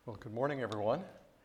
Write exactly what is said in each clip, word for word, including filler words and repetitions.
Well, good morning, everyone.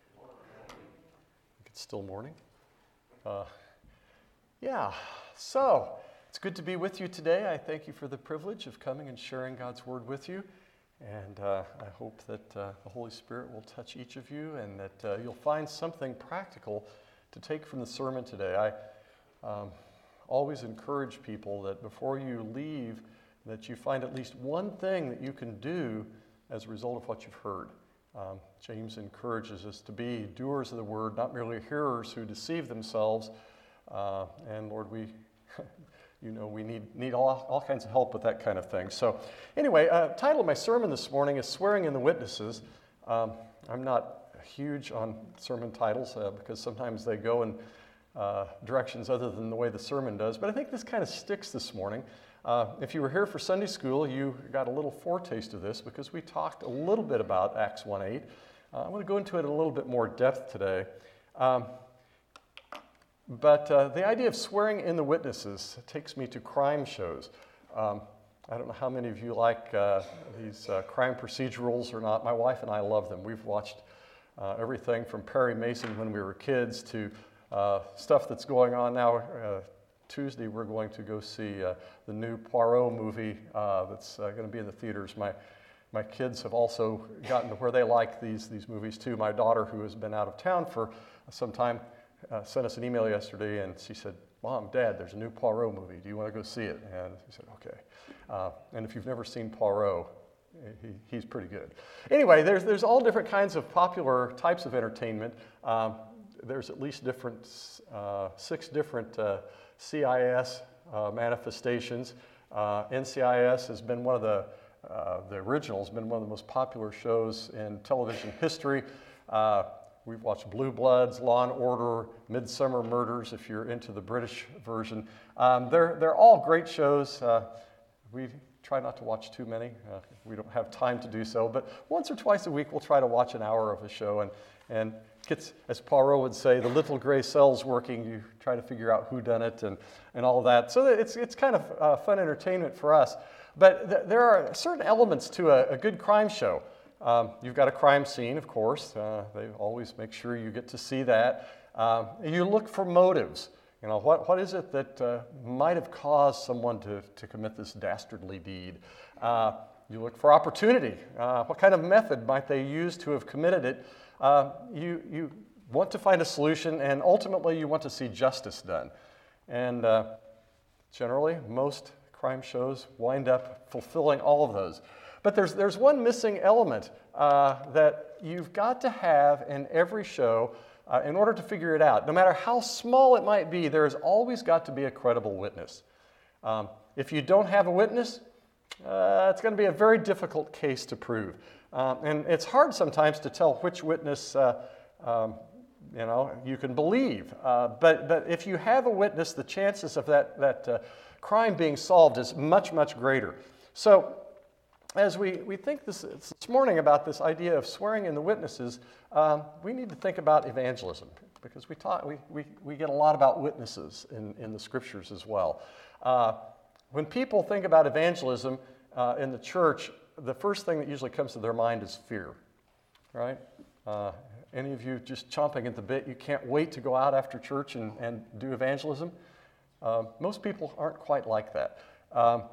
It's still morning. Uh, yeah, so it's good to be with you today. I thank you for the privilege of coming and sharing God's Word with you. And uh, I hope that uh, the Holy Spirit will touch each of you and that uh, you'll find something practical to take from the sermon today. I um, always encourage people that before you leave, that you find at least one thing that you can do as a result of what you've heard. Um, James encourages us to be doers of the word, not merely hearers who deceive themselves. Uh, and Lord, we, you know, we need need all, all kinds of help with that kind of thing. So, anyway, uh, title of my sermon this morning is "Swearing in the Witnesses." Um, I'm not huge on sermon titles uh, because sometimes they go in uh, directions other than the way the sermon does. But I think this kind of sticks this morning. Uh, if you were here for Sunday school, you got a little foretaste of this because we talked a little bit about Acts one eight. Uh, I'm going to go into it in a little bit more depth today. Um, but uh, the idea of swearing in the witnesses takes me to crime shows. Um, I don't know how many of you like uh, these uh, crime procedurals or not. My wife and I love them. We've watched uh, everything from Perry Mason when we were kids to uh, stuff that's going on now. Uh, Tuesday, we're going to go see uh, the new Poirot movie uh, that's uh, going to be in the theaters. My my kids have also gotten to where they like these these movies too. My daughter, who has been out of town for some time, uh, sent us an email yesterday, and she said, "Mom, Dad, there's a new Poirot movie. Do you want to go see it?" And we said, "Okay." Uh, and if you've never seen Poirot, he, he's pretty good. Anyway, there's there's all different kinds of popular types of entertainment. Um, there's at least different uh, six different Uh, C I S uh, manifestations. Uh, N C I S has been one of the, uh, the originals, been one of the most popular shows in television history. Uh, we've watched Blue Bloods, Law and Order, Midsummer Murders, if you're into the British version. Um, they're, they're all great shows. Uh, we try not to watch too many. Uh, we don't have time to do so, but once or twice a week we'll try to watch an hour of a show and, and gets, as Poirot would say, the little gray cell's working. You try to figure out who done it and, and all of that. So it's it's kind of uh, fun entertainment for us. But th- there are certain elements to a, a good crime show. Um, you've got a crime scene, of course. Uh, they always make sure you get to see that. Um, you look for motives. You know, what what is it that uh, might have caused someone to, to commit this dastardly deed? Uh, you look for opportunity. Uh, what kind of method might they use to have committed it? Uh, you, you want to find a solution, and ultimately you want to see justice done. And uh, generally, most crime shows wind up fulfilling all of those. But there's, there's one missing element uh, that you've got to have in every show uh, in order to figure it out. No matter how small it might be, there's always got to be a credible witness. Um, if you don't have a witness, uh, it's going to be a very difficult case to prove. Um, and it's hard sometimes to tell which witness uh, um, you know, you can believe. Uh, but, but if you have a witness, the chances of that, that uh, crime being solved is much, much greater. So as we, we think this, this morning about this idea of swearing in the witnesses, um, we need to think about evangelism, because we, talk, we, we, we get a lot about witnesses in, in the scriptures as well. Uh, when people think about evangelism uh, in the church, the first thing that usually comes to their mind is fear, right? Uh, any of you just chomping at the bit, you can't wait to go out after church and, and do evangelism? Uh, most people aren't quite like that. Um,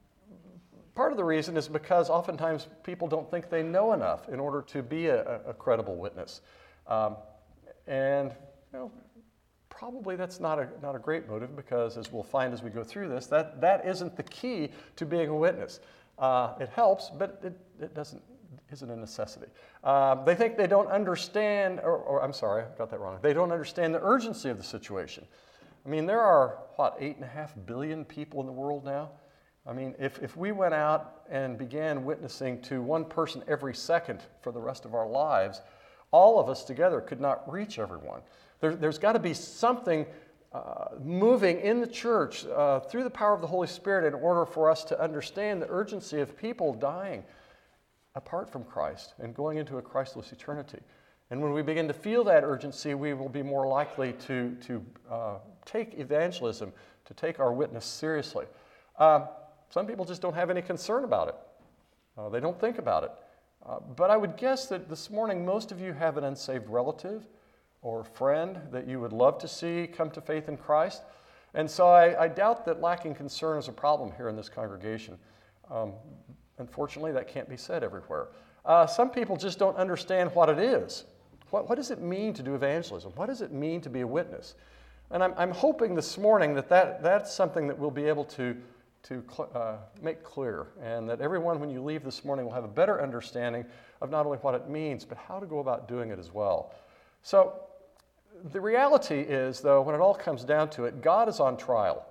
part of the reason is because oftentimes people don't think they know enough in order to be a, a credible witness. Um, and, you know, probably that's not a, not a great motive, because as we'll find as we go through this, that, that isn't the key to being a witness. Uh, it helps, but it, it doesn't, isn't a necessity. Uh, they think they don't understand, or, or I'm sorry, I got that wrong. They don't understand the urgency of the situation. I mean, there are, what, eight and a half billion people in the world now? I mean, if, if we went out and began witnessing to one person every second for the rest of our lives, all of us together could not reach everyone. There, there's got to be something Uh, moving in the church uh, through the power of the Holy Spirit in order for us to understand the urgency of people dying apart from Christ and going into a Christless eternity. And when we begin to feel that urgency, we will be more likely to, to uh, take evangelism, to take our witness seriously. Uh, some people just don't have any concern about it. Uh, they don't think about it. Uh, but I would guess that this morning most of you have an unsaved relative or friend that you would love to see come to faith in Christ. And so I, I doubt that lacking concern is a problem here in this congregation. Um, unfortunately, that can't be said everywhere. Uh, some people just don't understand what it is. What, what does it mean to do evangelism? What does it mean to be a witness? And I'm, I'm hoping this morning that, that that's something that we'll be able to, to cl- uh, make clear, and that everyone, when you leave this morning, will have a better understanding of not only what it means, but how to go about doing it as well. So the reality is, though, when it all comes down to it, God is on trial.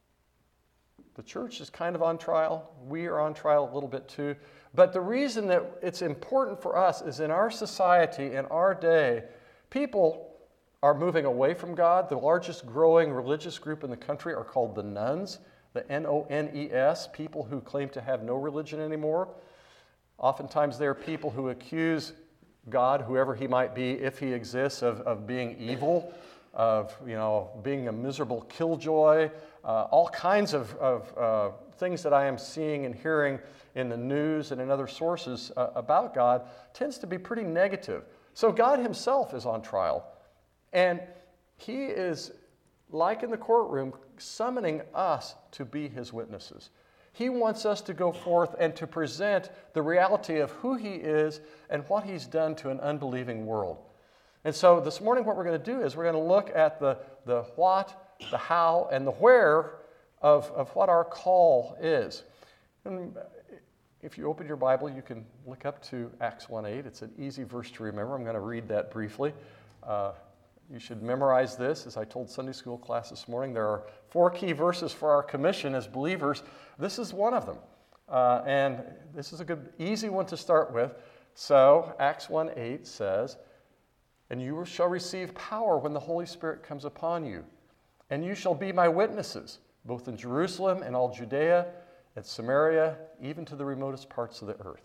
The church is kind of on trial. We are on trial a little bit too. But the reason that it's important for us is in our society, in our day, people are moving away from God. The largest growing religious group in the country are called the nones, the N O N E S, people who claim to have no religion anymore. Oftentimes they're people who accuse God, whoever he might be, if he exists, of, of being evil, of you know being a miserable killjoy, uh, all kinds of, of uh, things that I am seeing and hearing in the news and in other sources uh, about God tends to be pretty negative. So God himself is on trial. And he is, like in the courtroom, summoning us to be his witnesses. He wants us to go forth and to present the reality of who he is and what he's done to an unbelieving world. And so this morning what we're going to do is we're going to look at the, the what, the how, and the where of, of what our call is. And if you open your Bible, you can look up to Acts one eight. It's an easy verse to remember. I'm going to read that briefly. Uh, You should memorize this. As I told Sunday school class this morning, there are four key verses for our commission as believers. This is one of them. Uh, and this is a good, easy one to start with. So Acts one eight says, "And you shall receive power when the Holy Spirit comes upon you. And you shall be my witnesses, both in Jerusalem and all Judea and Samaria, even to the remotest parts of the earth."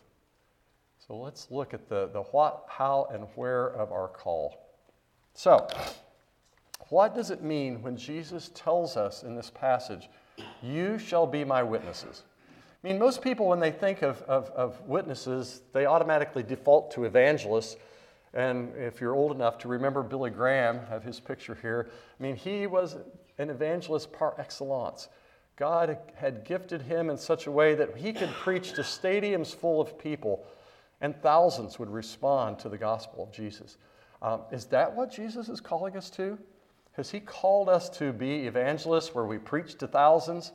So let's look at the, the what, how, and where of our call. So, what does it mean when Jesus tells us in this passage, "You shall be my witnesses"? I mean, most people, when they think of, of, of witnesses, they automatically default to evangelists. And if you're old enough to remember Billy Graham, I have his picture here. I mean, he was an evangelist par excellence. God had gifted him in such a way that he could preach to stadiums full of people, and thousands would respond to the gospel of Jesus. Um, is that what Jesus is calling us to? Has he called us to be evangelists where we preach to thousands?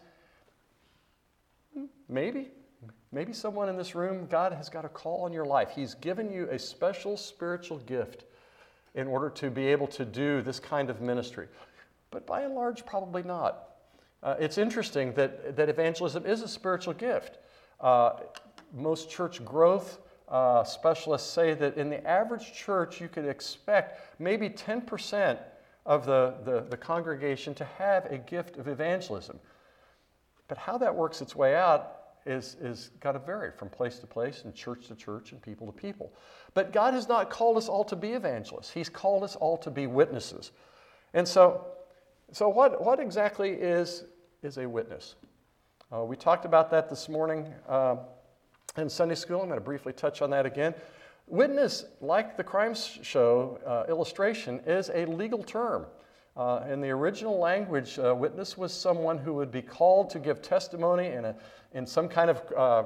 Maybe. Maybe someone in this room, God has got a call on your life. He's given you a special spiritual gift in order to be able to do this kind of ministry. But by and large, probably not. Uh, it's interesting that, that evangelism is a spiritual gift. Uh, most church growth Uh, specialists say that in the average church you could expect maybe ten percent of the, the, the congregation to have a gift of evangelism. But how that works its way out is, is got to vary from place to place and church to church and people to people. But God has not called us all to be evangelists. He's called us all to be witnesses. And so, so what, what exactly is, is a witness? Uh, we talked about that this morning. Uh, In Sunday school, I'm going to briefly touch on that again. Witness, like the crime show uh, illustration, is a legal term. Uh, in the original language, uh, witness was someone who would be called to give testimony in, a, in some kind of uh,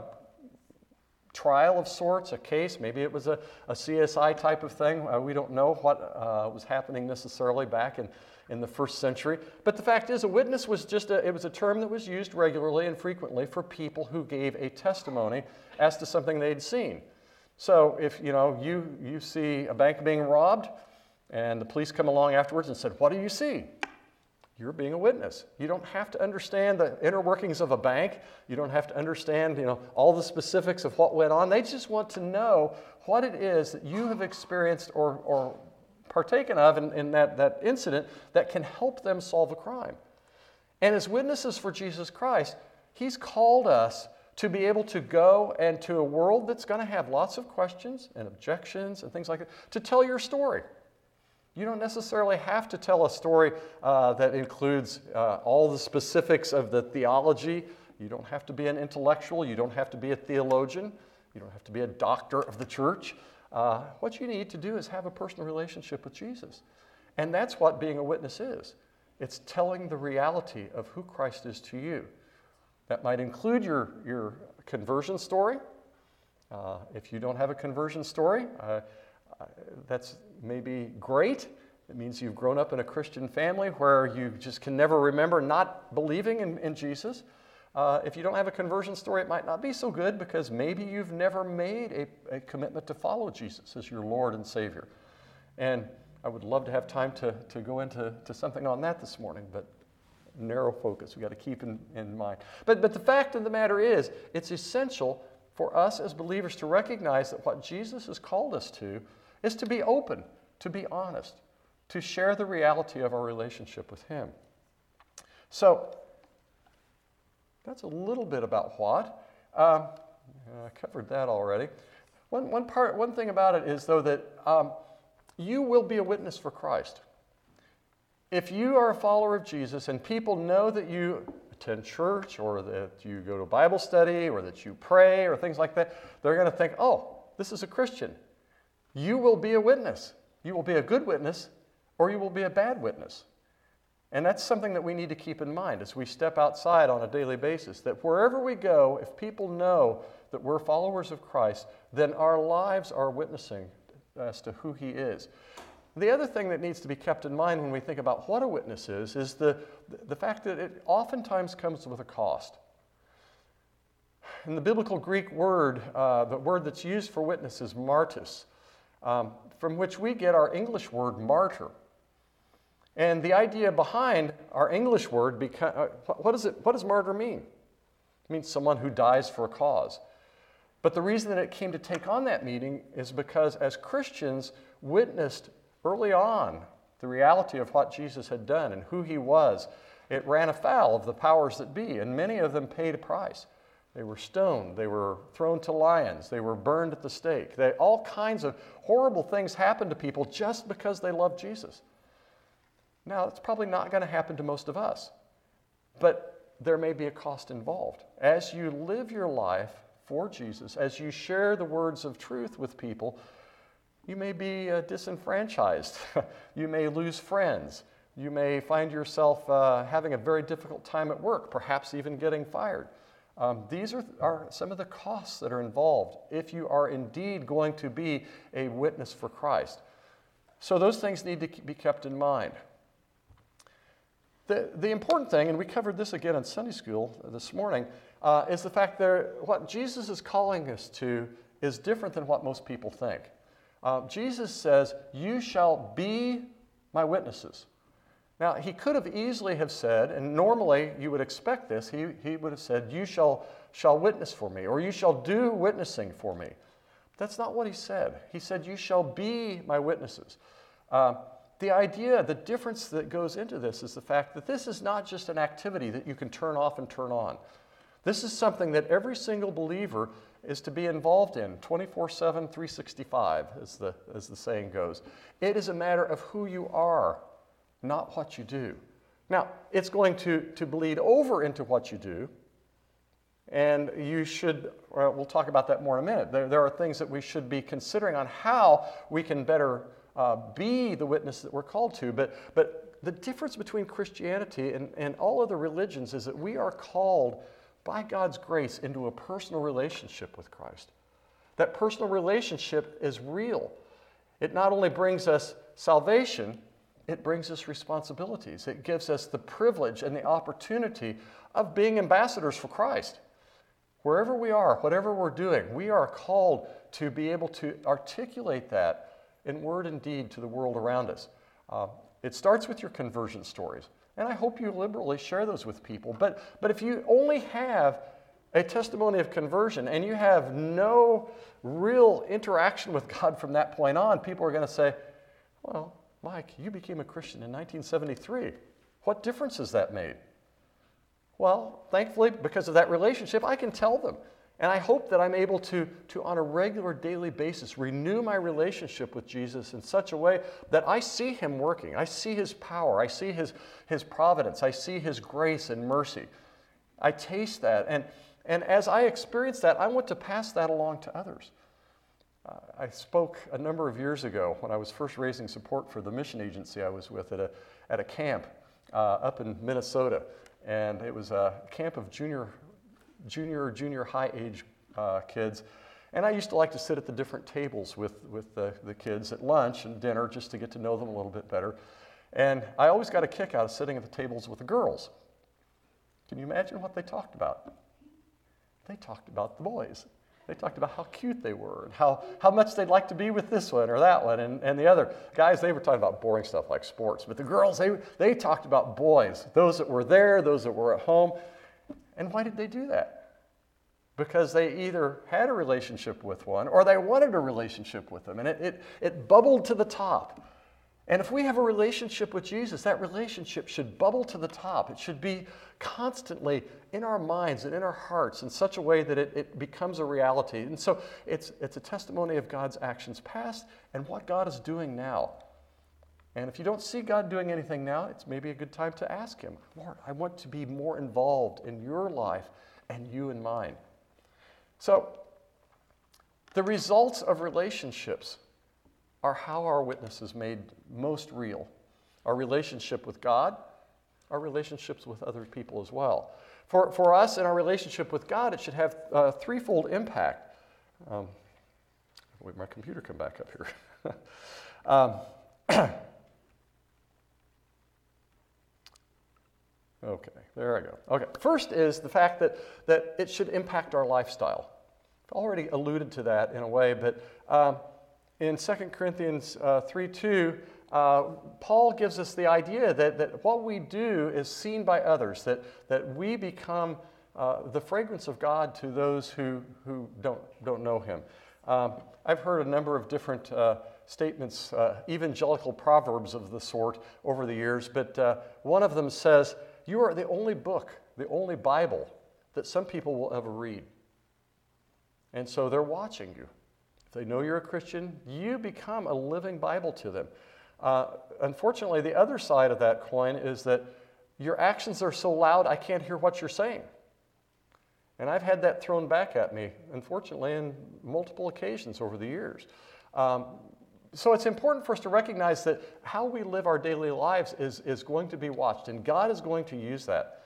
trial of sorts, a case. Maybe it was a, a C S I type of thing. Uh, we don't know what uh, was happening necessarily back in, in the first century. But the fact is, a witness was just a, it was a term that was used regularly and frequently for people who gave a testimony as to something they'd seen. So if you know you you see a bank being robbed, and the police come along afterwards and said, "What do you see?" You're being a witness. You don't have to understand the inner workings of a bank. You don't have to understand you know all the specifics of what went on. They just want to know what it is that you have experienced or or partaken of in, in that, that incident that can help them solve a crime. And as witnesses for Jesus Christ, he's called us to be able to go and to a world that's going to have lots of questions and objections and things like that, to tell your story. You don't necessarily have to tell a story uh, that includes uh, all the specifics of the theology. You don't have to be an intellectual. You don't have to be a theologian. You don't have to be a doctor of the church. Uh, what you need to do is have a personal relationship with Jesus. And that's what being a witness is. It's telling the reality of who Christ is to you. That might include your, your conversion story. Uh, if you don't have a conversion story, uh, uh, that's maybe great. It means you've grown up in a Christian family where you just can never remember not believing in, in Jesus. Uh, if you don't have a conversion story, it might not be so good because maybe you've never made a, a commitment to follow Jesus as your Lord and Savior. And I would love to have time to, to go into to something on that this morning, but narrow focus we got to keep in, in mind. But, but the fact of the matter is, it's essential for us as believers to recognize that what Jesus has called us to is to be open, to be honest, to share the reality of our relationship with Him. So, that's a little bit about what. Um, I covered that already. One, one, part, one thing about it is, though, that um, you will be a witness for Christ. If you are a follower of Jesus and people know that you attend church or that you go to Bible study or that you pray or things like that, they're going to think, oh, this is a Christian. You will be a witness. You will be a good witness or you will be a bad witness. And that's something that we need to keep in mind as we step outside on a daily basis, that wherever we go, if people know that we're followers of Christ, then our lives are witnessing as to who He is. The other thing that needs to be kept in mind when we think about what a witness is, is the, the fact that it oftentimes comes with a cost. In the biblical Greek word, uh, the word that's used for witness is martus, um, from which we get our English word martyr. And the idea behind our English word, beca- uh, what, does it, what does martyr mean? It means someone who dies for a cause. But the reason that it came to take on that meaning is because as Christians witnessed early on the reality of what Jesus had done and who He was, it ran afoul of the powers that be, and many of them paid a price. They were stoned, they were thrown to lions, they were burned at the stake. They, all kinds of horrible things happened to people just because they loved Jesus. Now, it's probably not going to happen to most of us, but there may be a cost involved. As you live your life for Jesus, as you share the words of truth with people, you may be uh, disenfranchised. You may lose friends. You may find yourself uh, having a very difficult time at work, perhaps even getting fired. Um, these are, are some of the costs that are involved if you are indeed going to be a witness for Christ. So those things need to be kept in mind. The, the important thing, and we covered this again in Sunday school this morning, uh, is the fact that what Jesus is calling us to is different than what most people think. Uh, Jesus says, you shall be my witnesses. Now, He could have easily have said, and normally you would expect this, he, he would have said, you shall, shall witness for me, or you shall do witnessing for me. That's not what He said. He said, you shall be my witnesses. Uh, The idea, the difference that goes into this is the fact that this is not just an activity that you can turn off and turn on. This is something that every single believer is to be involved in twenty-four seven, three sixty-five, as the, as the saying goes. It is a matter of who you are, not what you do. Now, it's going to, to bleed over into what you do, and you should, well, we'll talk about that more in a minute. There, there are things that we should be considering on how we can better Uh, be the witness that we're called to. But, but the difference between Christianity and, and all other religions is that we are called by God's grace into a personal relationship with Christ. That personal relationship is real. It not only brings us salvation, it brings us responsibilities. It gives us the privilege and the opportunity of being ambassadors for Christ. Wherever we are, whatever we're doing, we are called to be able to articulate that in word and deed to the world around us. Uh, it starts with your conversion stories, and I hope you liberally share those with people. But, but if you only have a testimony of conversion and you have no real interaction with God from that point on, people are going to say, well, Mike, you became a Christian in nineteen seventy-three. What difference has that made? Well, thankfully, because of that relationship, I can tell them. And I hope that I'm able to, to, on a regular daily basis, renew my relationship with Jesus in such a way that I see Him working. I see His power. I see His, His providence. I see His grace and mercy. I taste that. And, and as I experienced that, I want to pass that along to others. Uh, I spoke a number of years ago when I was first raising support for the mission agency I was with at a, at a camp uh, up in Minnesota. And it was a camp of junior, junior, junior high age uh, kids. And I used to like to sit at the different tables with, with the, the kids at lunch and dinner just to get to know them a little bit better. And I always got a kick out of sitting at the tables with the girls. Can you imagine what they talked about? They talked about the boys. They talked about how cute they were and how, how much they'd like to be with this one or that one and, and the other. Guys, they were talking about boring stuff like sports, but the girls, they, they talked about boys, those that were there, those that were at home. And why did they do that? Because they either had a relationship with one or they wanted a relationship with them, and it, it, it bubbled to the top. And if we have a relationship with Jesus, that relationship should bubble to the top. It should be constantly in our minds and in our hearts in such a way that it, it becomes a reality. And so it's, it's a testimony of God's actions past and what God is doing now. And if you don't see God doing anything now, it's maybe a good time to ask Him, Lord, I want to be more involved in your life and you in mine. So the results of relationships are how our witness is made most real. Our relationship with God, our relationships with other people as well. For, for us in our relationship with God, it should have a threefold impact. Um, wait, my computer come back up here. um, okay, there I go. Okay, first is the fact that, that it should impact our lifestyle. I've already alluded to that in a way, but um, in Second Corinthians uh, three two, uh, Paul gives us the idea that, that what we do is seen by others, that, that we become uh, the fragrance of God to those who, who don't, don't know Him. Um, I've heard a number of different uh, statements, uh, evangelical proverbs of the sort over the years, but uh, one of them says, you are the only book, the only Bible that some people will ever read. And so they're watching you. If they know you're a Christian, you become a living Bible to them. Uh, unfortunately, the other side of that coin is that your actions are so loud, I can't hear what you're saying. And I've had that thrown back at me, unfortunately, in multiple occasions over the years. Um, so it's important for us to recognize that how we live our daily lives is, is going to be watched, and God is going to use that.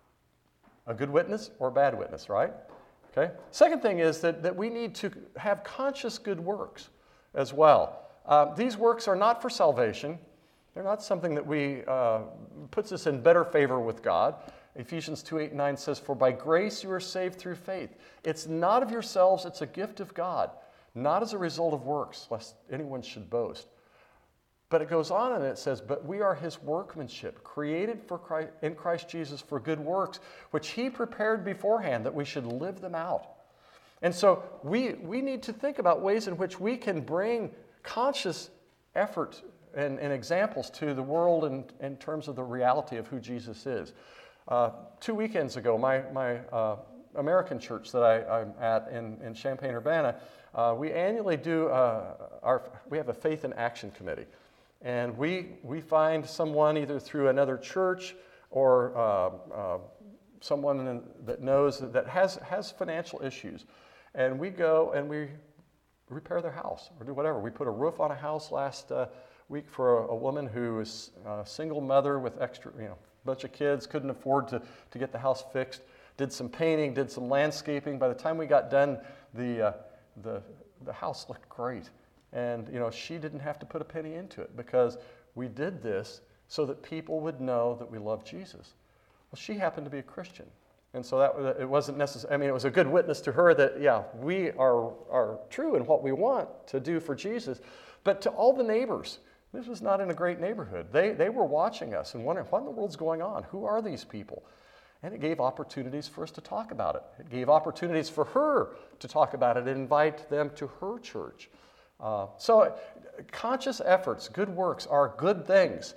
A good witness or a bad witness, right? Okay. Second thing is that, that we need to have conscious good works as well. Uh, these works are not for salvation. They're not something that we uh, puts us in better favor with God. Ephesians two, eight, and nine says, for by grace you are saved through faith. It's not of yourselves, it's a gift of God, not as a result of works, lest anyone should boast. But it goes on and it says, but we are His workmanship, created for Christ, in Christ Jesus for good works, which He prepared beforehand that we should live them out. And so we, we need to think about ways in which we can bring conscious effort and, and examples to the world in, in terms of the reality of who Jesus is. Uh, two weekends ago, my, my uh, American church that I, I'm at in, in Champaign-Urbana, uh, we annually do, uh, our, we have a faith and action committee. And we, we find someone either through another church or uh, uh, someone in, that knows that, that has, has financial issues. And we go and we repair their house or do whatever. We put a roof on a house last uh, week for a, a woman who is a single mother with extra, you know, bunch of kids, couldn't afford to, to get the house fixed. Did some painting, did some landscaping. By the time we got done, the, uh, the, the house looked great. And, you know, she didn't have to put a penny into it because we did this so that people would know that we love Jesus. Well, she happened to be a Christian. And so that it wasn't necessary. I mean, it was a good witness to her that, yeah, we are, are true in what we want to do for Jesus. But to all the neighbors, this was not in a great neighborhood. They, they were watching us and wondering, what in the world's going on? Who are these people? And it gave opportunities for us to talk about it. It gave opportunities for her to talk about it and invite them to her church. Uh, so conscious efforts, good works are good things,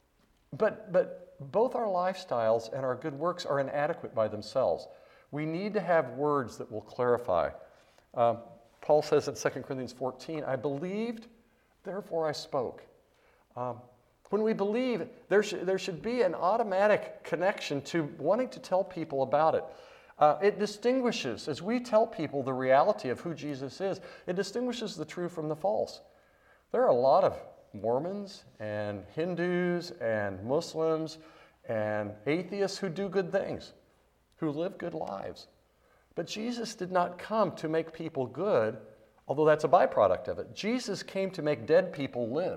but, but both our lifestyles and our good works are inadequate by themselves. We need to have words that will clarify. Um, Paul says in Second Corinthians fourteen, I believed, therefore I spoke. Um, when we believe, there, sh- there should be an automatic connection to wanting to tell people about it. Uh, it distinguishes, as we tell people the reality of who Jesus is, it distinguishes the true from the false. There are a lot of Mormons and Hindus and Muslims and atheists who do good things, who live good lives. But Jesus did not come to make people good, although that's a byproduct of it. Jesus came to make dead people live.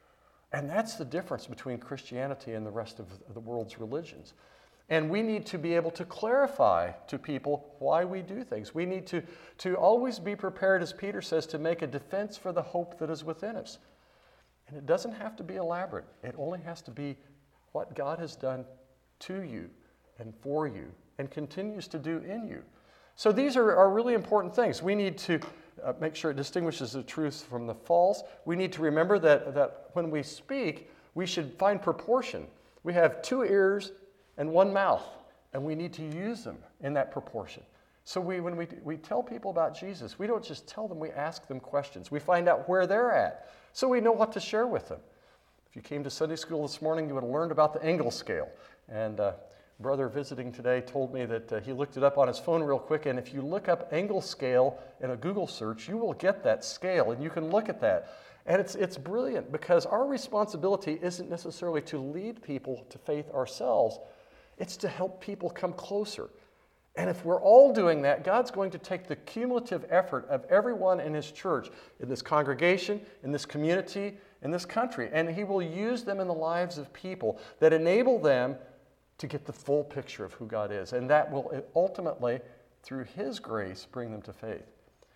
And that's the difference between Christianity and the rest of the world's religions. And we need to be able to clarify to people why we do things. We need to, to always be prepared, as Peter says, to make a defense for the hope that is within us. And it doesn't have to be elaborate. It only has to be what God has done to you and for you and continues to do in you. So these are, are really important things. We need to uh, make sure it distinguishes the truth from the false. We need to remember that, that when we speak, we should find proportion. We have two ears and one mouth, and we need to use them in that proportion. So we, when we, we tell people about Jesus, we don't just tell them, we ask them questions. We find out where they're at, so we know what to share with them. If you came to Sunday school this morning, you would have learned about the Engel scale. And uh, brother visiting today told me that uh, he looked it up on his phone real quick, and if you look up Engel scale in a Google search, you will get that scale, and you can look at that. And it's, it's brilliant, because our responsibility isn't necessarily to lead people to faith ourselves. It's to help people come closer. And if we're all doing that, God's going to take the cumulative effort of everyone in His church, in this congregation, in this community, in this country, and He will use them in the lives of people that enable them to get the full picture of who God is. And that will ultimately, through His grace, bring them to faith.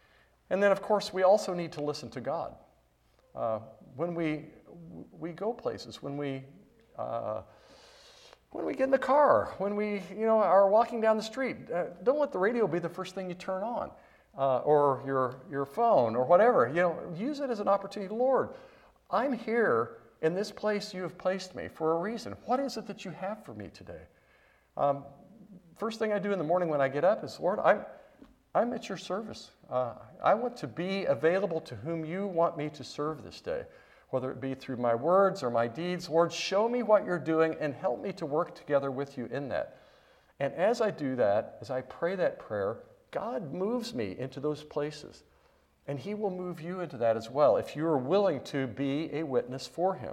And then, of course, we also need to listen to God. Uh, when we, we go places, when we... Uh, When we get in the car, when we you know, are walking down the street, uh, don't let the radio be the first thing you turn on, uh, or your, your phone, or whatever. You know, use it as an opportunity. Lord, I'm here in this place you have placed me for a reason. What is it that you have for me today? Um, first thing I do in the morning when I get up is, Lord, I'm, I'm at your service. Uh, I want to be available to whom you want me to serve this day. Whether it be through my words or my deeds, Lord, show me what you're doing and help me to work together with you in that. And as I do that, as I pray that prayer, God moves me into those places. And He will move you into that as well, if you are willing to be a witness for Him.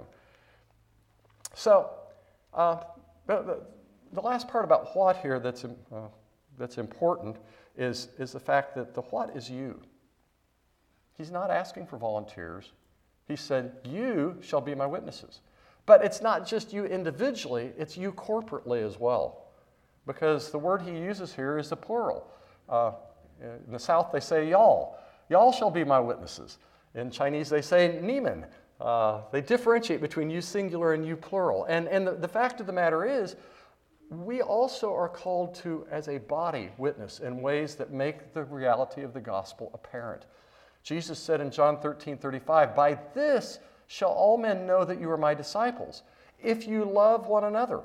So, uh, the, the last part about what here that's, uh, that's important is, is the fact that the what is you. He's not asking for volunteers. He said, you shall be my witnesses. But it's not just you individually, it's you corporately as well. Because the word he uses here is the plural. Uh, in the South, they say y'all. Y'all shall be my witnesses. In Chinese, they say nimen. Uh, they differentiate between you singular and you plural. And, and the, the fact of the matter is, we also are called to, as a body, witness in ways that make the reality of the gospel apparent. Jesus said in John thirteen thirty-five, by this shall all men know that you are my disciples, if you love one another.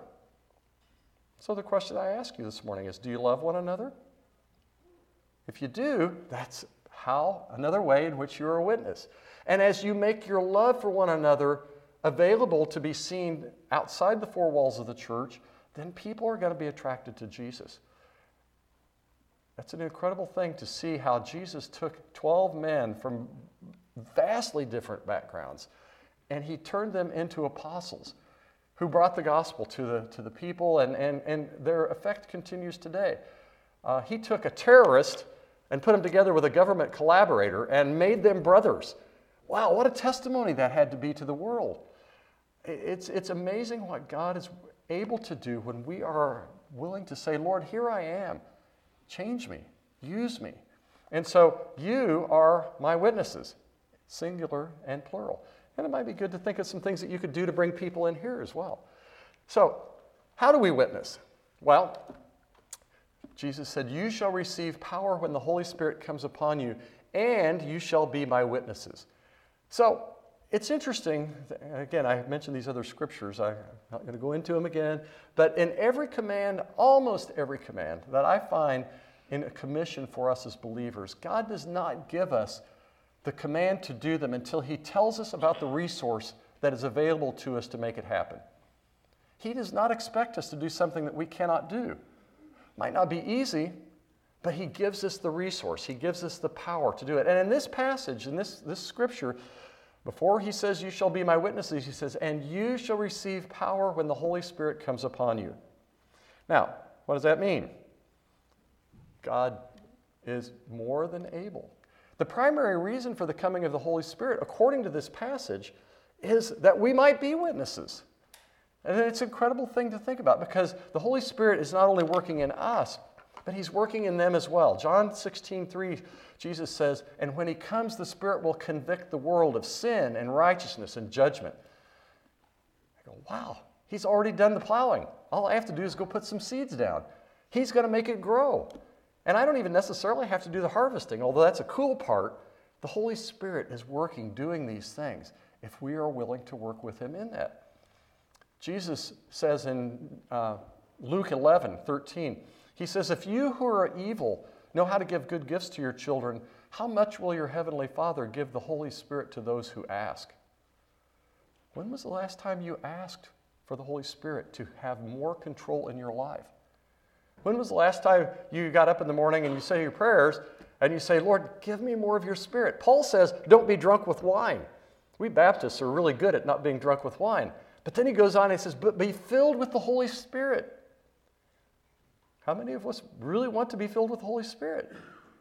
So the question I ask you this morning is, do you love one another? If you do, that's how, another way in which you're a witness. And as you make your love for one another available to be seen outside the four walls of the church, then people are going to be attracted to Jesus. That's an incredible thing to see how Jesus took twelve men from vastly different backgrounds, and He turned them into apostles who brought the gospel to the, to the people, and, and, and their effect continues today. Uh, he took a terrorist and put him together with a government collaborator and made them brothers. Wow, what a testimony that had to be to the world. It's, it's amazing what God is able to do when we are willing to say, Lord, here I am. Change me. Use me. And so you are my witnesses, singular and plural. And it might be good to think of some things that you could do to bring people in here as well. So how do we witness? Well, Jesus said, you shall receive power when the Holy Spirit comes upon you, and you shall be my witnesses. So it's interesting, again, I mentioned these other scriptures. I'm not going to go into them again. But in every command, almost every command that I find in a commission for us as believers, God does not give us the command to do them until He tells us about the resource that is available to us to make it happen. He does not expect us to do something that we cannot do. Might not be easy, But he gives us the resource. He gives us the power to do it. And in this passage, in this, this scripture, before he says, you shall be my witnesses, he says, and you shall receive power when the Holy Spirit comes upon you. Now, what does that mean? God is more than able. The primary reason for the coming of the Holy Spirit, according to this passage, is that we might be witnesses. And it's an incredible thing to think about, because the Holy Spirit is not only working in us, but he's working in them as well. John sixteen three, Jesus says, and when he comes, the Spirit will convict the world of sin and righteousness and judgment. I go, wow, he's already done the plowing. All I have to do is go put some seeds down. He's going to make it grow. And I don't even necessarily have to do the harvesting, although that's a cool part. The Holy Spirit is working, doing these things, if we are willing to work with him in that. Jesus says in uh, Luke eleven thirteen, he says, if you who are evil know how to give good gifts to your children, how much will your heavenly Father give the Holy Spirit to those who ask? When was the last time you asked for the Holy Spirit to have more control in your life? When was the last time you got up in the morning and you say your prayers and you say, Lord, give me more of your Spirit? Paul says, don't be drunk with wine. We Baptists are really good at not being drunk with wine. But then he goes on and he says, but be filled with the Holy Spirit. How many of us really want to be filled with the Holy Spirit?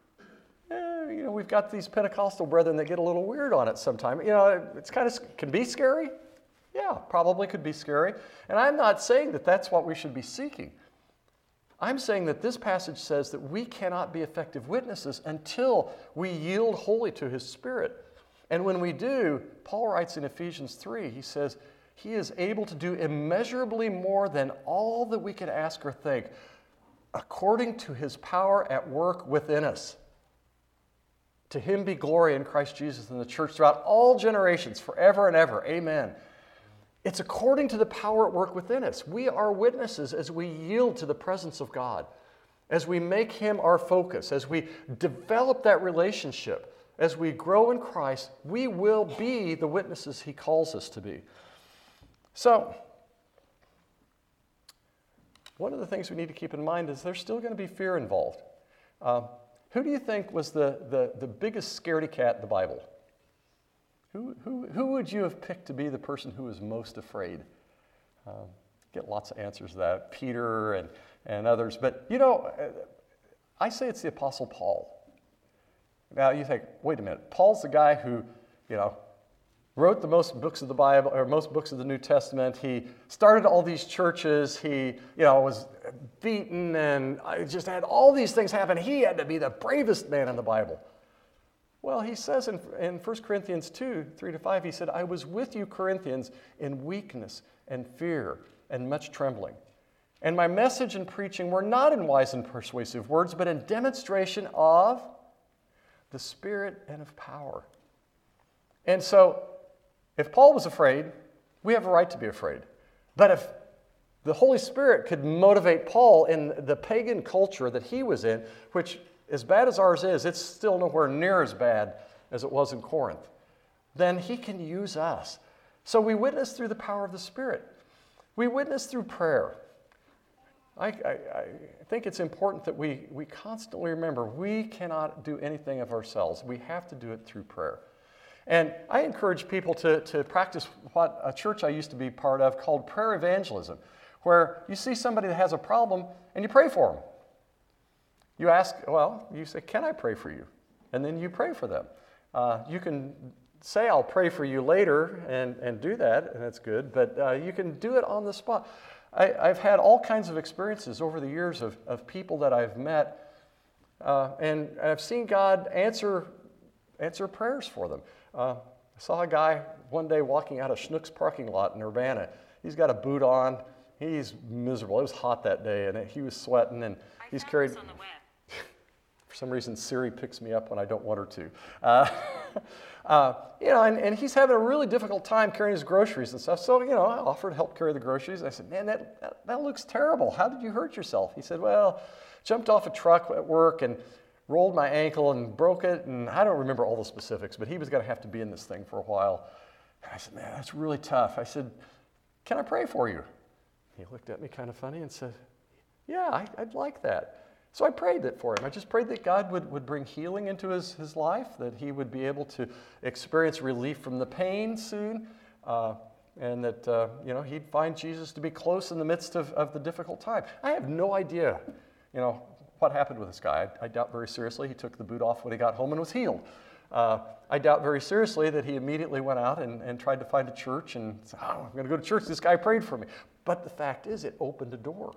Eh, you know, we've got these Pentecostal brethren that get a little weird on it sometimes. You know, it's kind of, can be scary. Yeah, probably could be scary. And I'm not saying that that's what we should be seeking. I'm saying that this passage says that we cannot be effective witnesses until we yield wholly to his Spirit. And when we do, Paul writes in Ephesians three, he says, he is able to do immeasurably more than all that we could ask or think, according to his power at work within us. To him be glory in Christ Jesus and the church throughout all generations, forever and ever. Amen. It's according to the power at work within us. We are witnesses as we yield to the presence of God, as we make him our focus, as we develop that relationship, as we grow in Christ, we will be the witnesses he calls us to be. So, one of the things we need to keep in mind is there's still going to be fear involved. Uh, who do you think was the, the, the biggest scaredy cat in the Bible? Who, who, who would you have picked to be the person who was most afraid? Um, get lots of answers to that. Peter and, and others. But, you know, I say it's the Apostle Paul. Now, you think, wait a minute. Paul's the guy who, you know, wrote the most books of the Bible, or most books of the New Testament. He started all these churches. He, you know, was beaten and just had all these things happen. He had to be the bravest man in the Bible. Well, he says in, in First Corinthians two, three to five, he said, I was with you, Corinthians, in weakness and fear and much trembling. And my message and preaching were not in wise and persuasive words, but in demonstration of the Spirit and of power. And so, if Paul was afraid, we have a right to be afraid. But if the Holy Spirit could motivate Paul in the pagan culture that he was in, which, as bad as ours is, it's still nowhere near as bad as it was in Corinth, then he can use us. So we witness through the power of the Spirit. We witness through prayer. I, I, I think it's important that we, we constantly remember we cannot do anything of ourselves. We have to do it through prayer. And I encourage people to, to practice what a church I used to be part of called prayer evangelism, where you see somebody that has a problem and you pray for them. You ask, well, you say, can I pray for you? And then you pray for them. Uh, you can say, I'll pray for you later and, and do that, and that's good, but uh, you can do it on the spot. I, I've had all kinds of experiences over the years of, of people that I've met, uh, and I've seen God answer, answer prayers for them. Uh, I saw a guy one day walking out of Schnucks parking lot in Urbana. He's got a boot on. He's miserable. It was hot that day, and he was sweating, and I he's found carried... this on the web. For some reason, Siri picks me up when I don't want her to. Uh, uh, you know, and, and he's having a really difficult time carrying his groceries and stuff. So, you know, I offered to help carry the groceries. I said, man, that, that, that looks terrible. How did you hurt yourself? He said, well, jumped off a truck at work and rolled my ankle and broke it. And I don't remember all the specifics, but he was going to have to be in this thing for a while. And I said, man, that's really tough. I said, can I pray for you? He looked at me kind of funny and said, yeah, I, I'd like that. So I prayed that for him. I just prayed that God would, would bring healing into his, his life, that he would be able to experience relief from the pain soon, uh, and that uh, you know, he'd find Jesus to be close in the midst of, of the difficult time. I have no idea, you know, what happened with this guy. I, I doubt very seriously he took the boot off when he got home and was healed. Uh, I doubt very seriously that he immediately went out and, and tried to find a church and said, oh, I'm going to go to church. This guy prayed for me. But the fact is, it opened a door.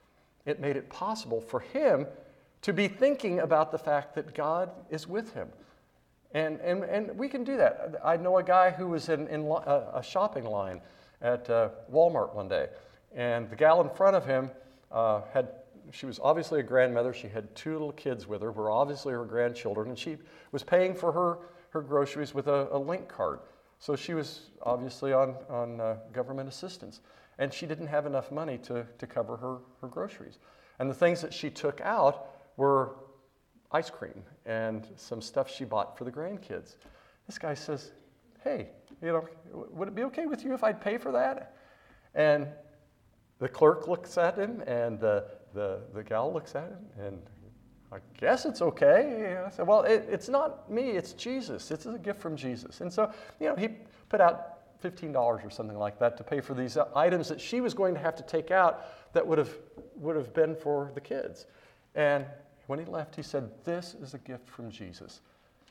It made it possible for him to be thinking about the fact that God is with him. And, and, and we can do that. I know a guy who was in, in a, a shopping line at uh, Walmart one day, and the gal in front of him uh, had, she was obviously a grandmother. She had two little kids with her, who were obviously her grandchildren, and she was paying for her, her groceries with a, a link card. So she was obviously on, on uh, government assistance, and she didn't have enough money to, to cover her, her groceries. And the things that she took out were ice cream and some stuff she bought for the grandkids. This guy says, hey, you know, would it be okay with you if I'd pay for that? And the clerk looks at him, and the, the, the gal looks at him, and I guess it's okay. I said, well, it, it's not me, it's Jesus. This is a gift from Jesus. And so, you know, he put out fifteen dollars or something like that to pay for these items that she was going to have to take out that would have, would have been for the kids. And when he left, he said, this is a gift from Jesus.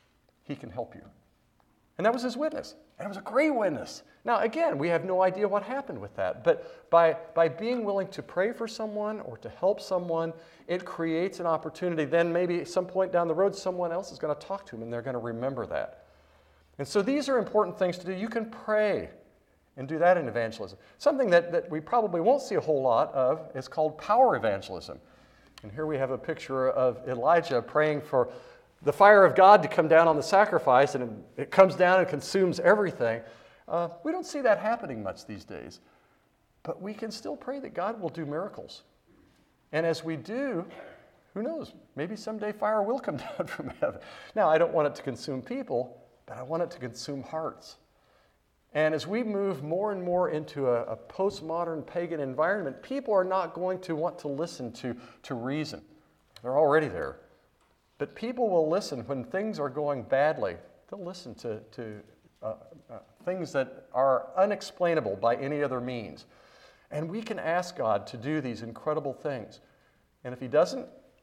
He can help you. And that was his witness. And it was a great witness. Now, again, we have no idea what happened with that. But by, by being willing to pray for someone or to help someone, it creates an opportunity. Then maybe at some point down the road, someone else is going to talk to him, and they're going to remember that. And so these are important things to do. You can pray and do that in evangelism. Something that, that we probably won't see a whole lot of is called power evangelism. And here we have a picture of Elijah praying for the fire of God to come down on the sacrifice, and it, it comes down and consumes everything. Uh, we don't see that happening much these days. But we can still pray that God will do miracles. And as we do, who knows, maybe someday fire will come down from heaven. Now, I don't want it to consume people, but I want it to consume hearts. And as we move more and more into a, a postmodern pagan environment, people are not going to want to listen to, to reason. They're already there. But people will listen when things are going badly. They'll listen to, to uh, uh, things that are unexplainable by any other means. And we can ask God to do these incredible things. And if he doesn't,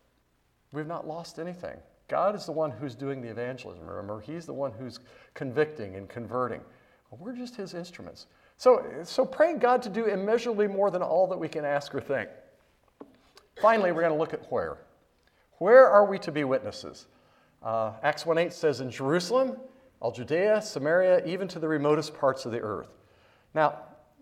we've not lost anything. God is the one who's doing the evangelism, remember? He's the one who's convicting and converting. We're just his instruments. So, so praying God to do immeasurably more than all that we can ask or think. Finally, we're going to look at where. Where are we to be witnesses? Uh, Acts one eight says, in Jerusalem, all Judea, Samaria, even to the remotest parts of the earth. Now,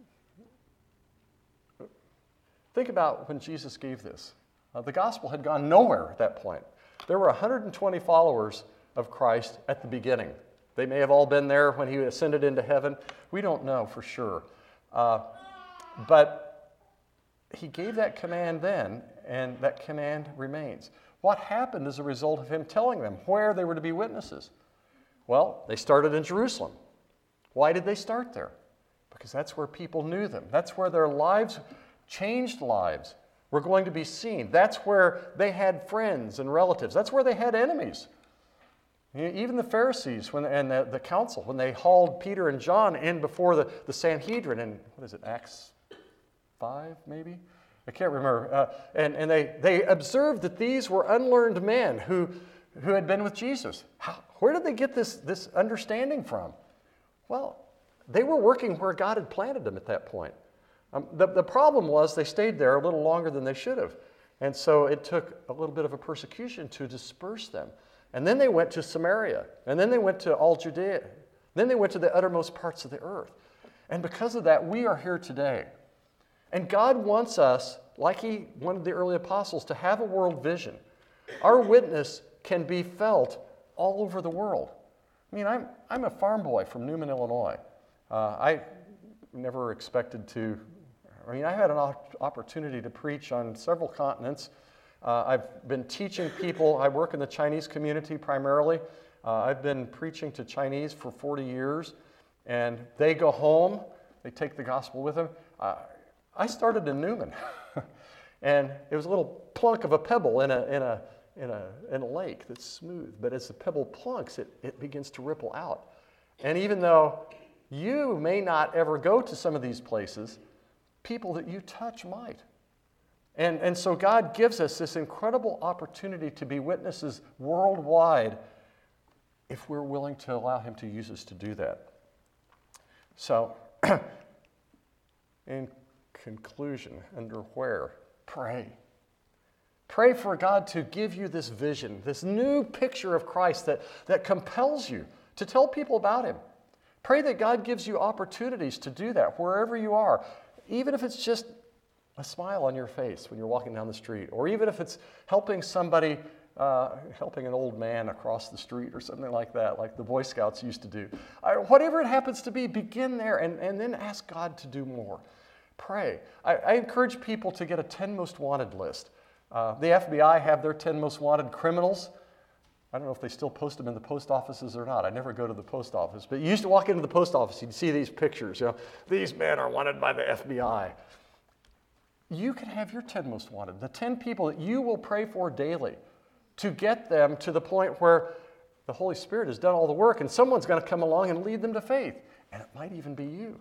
think about when Jesus gave this. Uh, the gospel had gone nowhere at that point. There were one hundred twenty followers of Christ at the beginning. They may have all been there when he ascended into heaven. We don't know for sure. Uh, but he gave that command then, and that command remains. What happened as a result of him telling them where they were to be witnesses? Well, they started in Jerusalem. Why did they start there? Because that's where people knew them. That's where their lives, changed lives, were going to be seen. That's where they had friends and relatives. That's where they had enemies. Even the Pharisees when, and the, the council, when they hauled Peter and John in before the, the Sanhedrin in, what is it, Acts five maybe? I can't remember. Uh, and and they, they observed that these were unlearned men who, who had been with Jesus. How, where did they get this, this understanding from? Well, they were working where God had planted them at that point. Um, the, the problem was they stayed there a little longer than they should have. And so it took a little bit of a persecution to disperse them. And then they went to Samaria. And then they went to all Judea. Then they went to the uttermost parts of the earth. And because of that, we are here today. And God wants us, like he wanted the early apostles, to have a world vision. Our witness can be felt all over the world. I mean, I'm, I'm a farm boy from Newman, Illinois. Uh, I never expected to, I mean, I had an opportunity to preach on several continents. Uh, I've been teaching people. I work in the Chinese community primarily. Uh, I've been preaching to Chinese for forty years, and they go home. They take the gospel with them. Uh, I started in Newman, And it was a little plunk of a pebble in a, in a, in a, in a lake that's smooth. But as the pebble plunks, it, it begins to ripple out. And even though you may not ever go to some of these places, people that you touch might. And, and so God gives us this incredible opportunity to be witnesses worldwide if we're willing to allow him to use us to do that. So, in conclusion, under where? Pray. Pray for God to give you this vision, this new picture of Christ that, that compels you to tell people about him. Pray that God gives you opportunities to do that wherever you are, even if it's just a smile on your face when you're walking down the street, or even if it's helping somebody, uh, helping an old man across the street or something like that, like the Boy Scouts used to do. I, whatever it happens to be, begin there and, and then ask God to do more. Pray. I, I encourage people to get a ten most wanted list. Uh, the F B I have their ten most wanted criminals. I don't know if they still post them in the post offices or not. I never go to the post office. But you used to walk into the post office, you'd see these pictures. You know, these men are wanted by the F B I. You can have your ten most wanted, the ten people that you will pray for daily to get them to the point where the Holy Spirit has done all the work and someone's going to come along and lead them to faith. And it might even be you.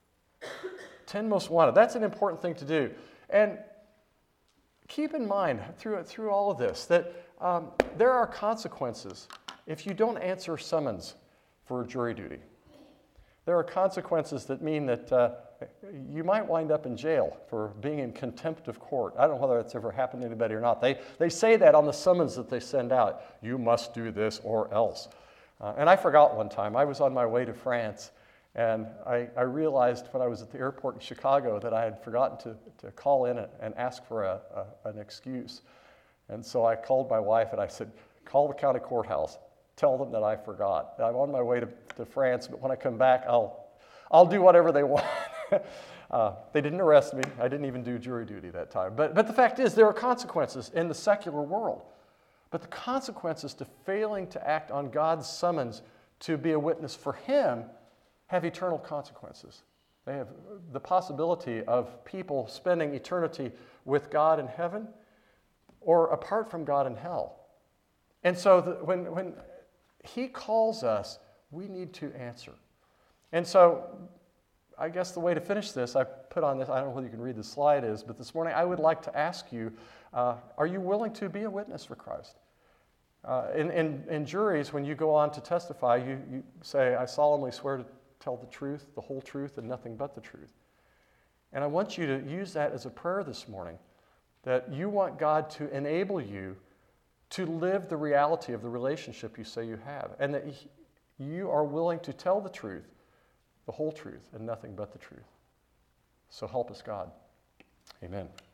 ten most wanted. That's an important thing to do. And keep in mind through, through all of this that um, there are consequences if you don't answer summons for jury duty. There are consequences that mean that uh, you might wind up in jail for being in contempt of court. I don't know whether it's ever happened to anybody or not. They, they say that on the summons that they send out. You must do this or else. Uh, and I forgot one time. I was on my way to France, and I, I realized when I was at the airport in Chicago that I had forgotten to, to call in and ask for a, a, an excuse. And so I called my wife and I said, call the county courthouse. Tell them that I forgot. I'm on my way to, to France, but when I come back, I'll, I'll do whatever they want. uh, they didn't arrest me. I didn't even do jury duty that time. But, but the fact is, there are consequences in the secular world. But the consequences to failing to act on God's summons to be a witness for him have eternal consequences. They have the possibility of people spending eternity with God in heaven or apart from God in hell. And so the, when, when he calls us, we need to answer. And so I guess the way to finish this, I put on this, I don't know whether you can read the slide is, but this morning I would like to ask you, uh, are you willing to be a witness for Christ? Uh, in, in, in juries, when you go on to testify, you, you say, I solemnly swear to tell the truth, the whole truth, and nothing but the truth. And I want you to use that as a prayer this morning, that you want God to enable you to live the reality of the relationship you say you have, and that you are willing to tell the truth, the whole truth, and nothing but the truth. So help us, God. Amen.